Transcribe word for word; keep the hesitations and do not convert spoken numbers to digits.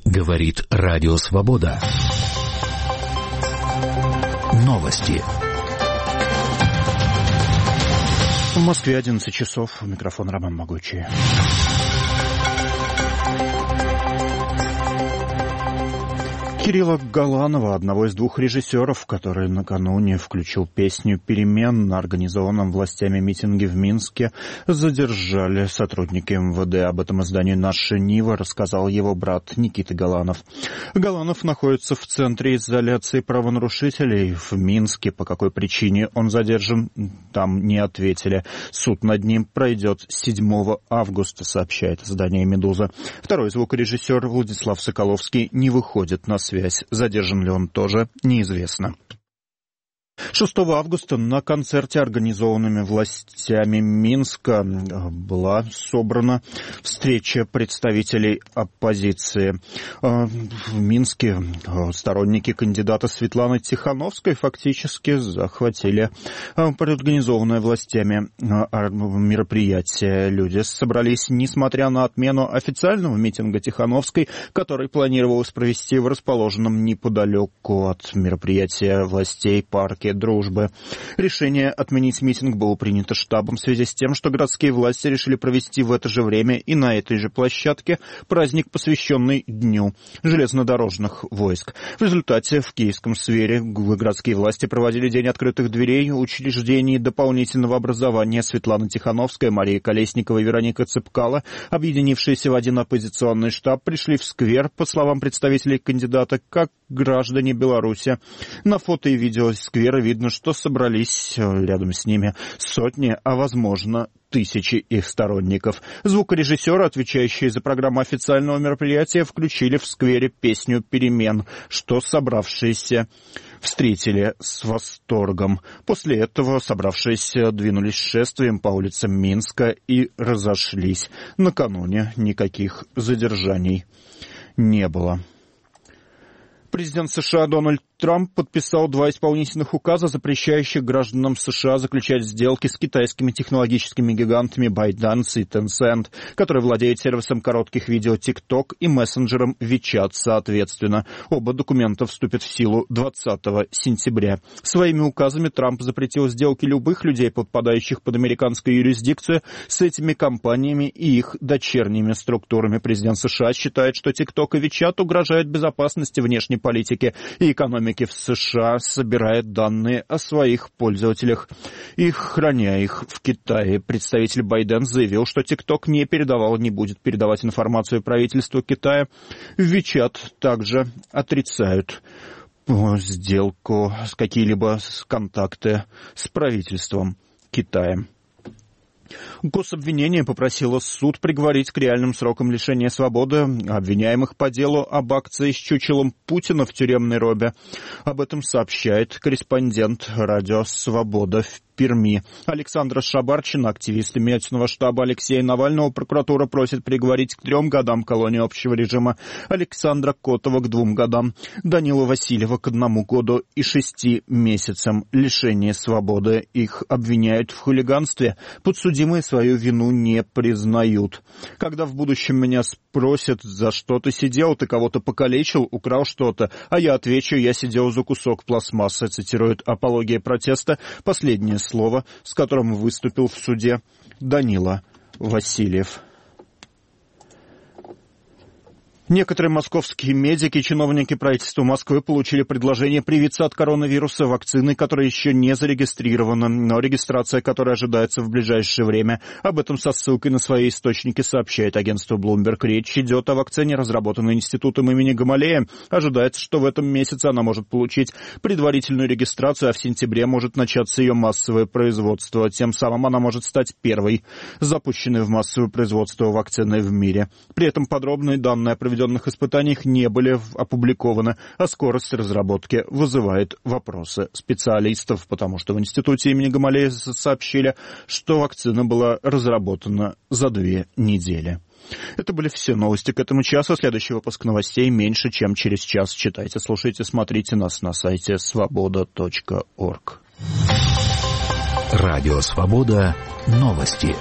Говорит Радио Свобода. Новости. В Москве одиннадцать часов. Микрофон Роман Могучий. Кирилла Галанова, одного из двух режиссеров, который накануне включил песню «Перемен» на организованном властями митинге в Минске, задержали сотрудники эм вэ дэ. Об этом изданию «Наша Нива» рассказал его брат Никита Галанов. Галанов находится в центре изоляции правонарушителей в Минске. По какой причине он задержан, там не ответили. Суд над ним пройдет седьмого августа, сообщает издание «Медуза». Второй звукорежиссер Владислав Соколовский не выходит на связь. Задержан ли он, тоже неизвестно. шестого августа на концерте, организованными властями Минска, была собрана встреча представителей оппозиции. В Минске сторонники кандидата Светланы Тихановской фактически захватили организованное властями мероприятие. Люди собрались, несмотря на отмену официального митинга Тихановской, который планировалось провести в расположенном неподалеку от мероприятия властей парке Дружбы. Решение отменить митинг было принято штабом в связи с тем, что городские власти решили провести в это же время и на этой же площадке праздник, посвященный Дню железнодорожных войск. В результате в Киевском сквере городские власти проводили День открытых дверей учреждений дополнительного образования. Светлана Тихановская, Мария Колесникова и Вероника Цепкало, объединившиеся в один оппозиционный штаб, пришли в сквер, по словам представителей кандидата, как граждане Беларуси. На фото и видео сквера видно, что собрались рядом с ними сотни, а возможно тысячи их сторонников. Звукорежиссеры, отвечающие за программу официального мероприятия, включили в сквере песню «Перемен», что собравшиеся встретили с восторгом. После этого собравшиеся двинулись шествием по улицам Минска и разошлись. Накануне никаких задержаний не было. Президент США Дональд Трамп подписал два исполнительных указа, запрещающих гражданам США заключать сделки с китайскими технологическими гигантами ByteDance и Tencent, которые владеют сервисом коротких видео TikTok и мессенджером WeChat соответственно. Оба документа вступят в силу двадцатого сентября. Своими указами Трамп запретил сделки любых людей, подпадающих под американскую юрисдикцию, с этими компаниями и их дочерними структурами. Президент США считает, что TikTok и WeChat угрожают безопасности внешней политики и экономики в США, собирает данные о своих пользователях и храня их в Китае. Представитель ByteDance заявил, что TikTok не передавал, не будет передавать информацию правительству Китая. В WeChat также отрицают сделку, какие-либо контакты с правительством Китая. Гособвинение попросило суд приговорить к реальным срокам лишения свободы обвиняемых по делу об акции с чучелом Путина в тюремной робе. Об этом сообщает корреспондент радио «Свобода» в Перми. Александра Шабарчина, активист имеютельного штаба Алексея Навального, прокуратура просит приговорить к трем годам колонии общего режима, Александра Котова к двум годам, Данила Васильева к одному году и шести месяцам лишения свободы. Их обвиняют в хулиганстве. Подсудимые свою вину не признают. Когда в будущем меня спросят, за что ты сидел, ты кого-то покалечил, украл что-то, а я отвечу, я сидел за кусок пластмассы, цитирует «Апология протеста», последнее слово, с которым выступил в суде Данила Васильев. Некоторые московские медики и чиновники правительства Москвы получили предложение привиться от коронавируса вакциной, которая еще не зарегистрирована, но регистрация которой ожидается в ближайшее время. Об этом со ссылкой на свои источники сообщает агентство Bloomberg. Речь идет о вакцине, разработанной институтом имени Гамалея. Ожидается, что в этом месяце она может получить предварительную регистрацию, а в сентябре может начаться ее массовое производство. Тем самым она может стать первой запущенной в массовое производство вакциной в мире. При этом подробные данные о проведенных испытаниях не были опубликованы, а скорость разработки вызывает вопросы специалистов, потому что в институте имени Гамалея сообщили, что вакцина была разработана за две недели. Это были все новости к этому часу. Следующий выпуск новостей меньше, чем через час. Читайте, слушайте, смотрите нас на сайте свобода точка орг. Радио «Свобода». Новости.